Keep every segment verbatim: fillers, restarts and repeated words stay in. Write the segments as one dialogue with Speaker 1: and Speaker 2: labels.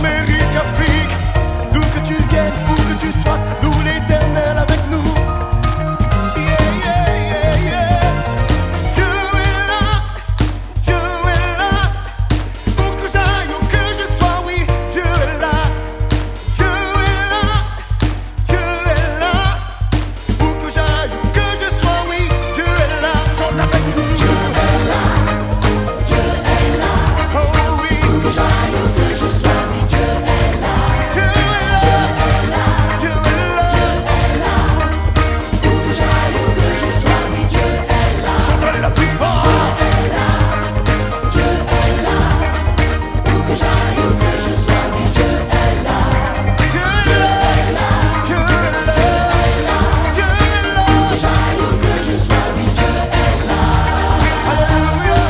Speaker 1: Amérique, Afrique, d'où que tu viennes, où que tu sois, nous l'Éternel avec nous. Yeah, yeah, yeah, yeah. Dieu est là, Dieu est là, où que j'aille, où que je sois, oui, Dieu est là. Dieu est là, Dieu est là, où que j'aille, où que je sois, oui, Dieu est là. Chante avec nous. Dieu est là, Dieu est là, oh oui, où que j'aille, où que je sois, oui, Dieu est là. Dieu est là, Dieu est là, Dieu est là, où que j'aille, où que je sois, oui, Dieu est là. Chante la plus fort. Dieu est là, où que j'aille, où que je sois, oui, Dieu est là. Dieu est là, Dieu est là, Dieu est là, Dieu est là, où que j'aille, où que je sois, oui, Dieu est là. Alléluia.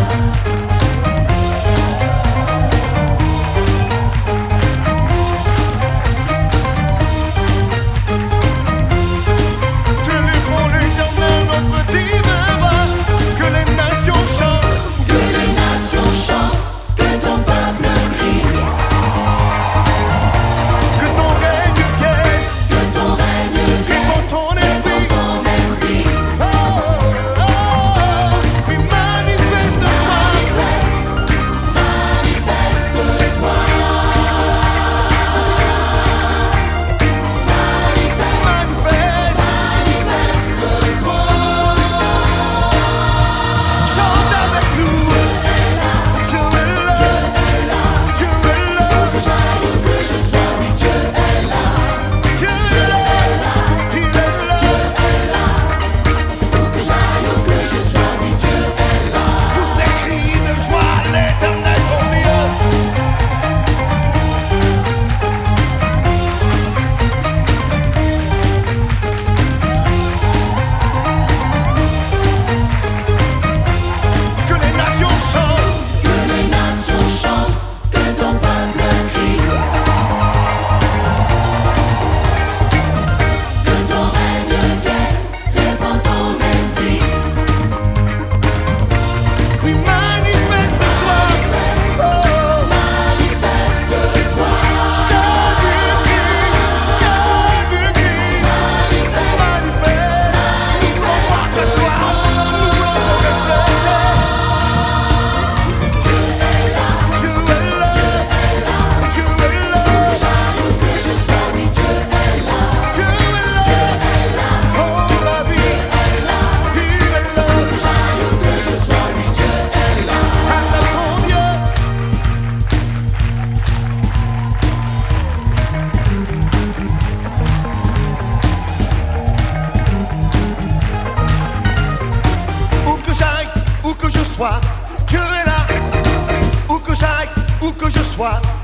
Speaker 1: Célébrons l'Éternel, notre divin, que les nations chantent,
Speaker 2: Que les nations chantent, que ton peuple crie,
Speaker 1: que ton règne vienne,
Speaker 2: que ton règne vienne,
Speaker 1: répand ton esprit.
Speaker 2: ton esprit
Speaker 1: Oh, oh, oh, oui, manifeste-toi,
Speaker 2: manifeste-toi,
Speaker 1: manifeste,
Speaker 2: manifeste-toi.
Speaker 1: chante avec nous. Dieu est là, Dieu est là,
Speaker 2: Que j'aille où que je sois, oui, Dieu est là.
Speaker 1: Dieu est là, il est là.
Speaker 2: Où que j'aille, où que je sois, oui, Dieu est là.
Speaker 1: Pousse des cris de joie, l'Éternel ton Dieu. Que les nations chantent,
Speaker 2: Que les nations chantent, que ton peuple crie, que ton règne vienne, répand ton esprit,
Speaker 1: oui, manifeste-toi. Oh,
Speaker 2: manifeste-toi,
Speaker 1: chant du Christ, chant du Christ, manifeste. Nous voulons voir ta gloire, nous voulons te refléter. Dieu est là, Dieu est là, Dieu est là,
Speaker 2: j'aille où que je sois, oui, Dieu est là.
Speaker 1: Dieu est là. Oh, la vie, il est là.
Speaker 2: J'aille où que je sois, oui, Dieu est là.
Speaker 1: Acclame ton Dieu. Où que j'aille, où que je sois, Dieu est là. Où que j'aille, où que je sois,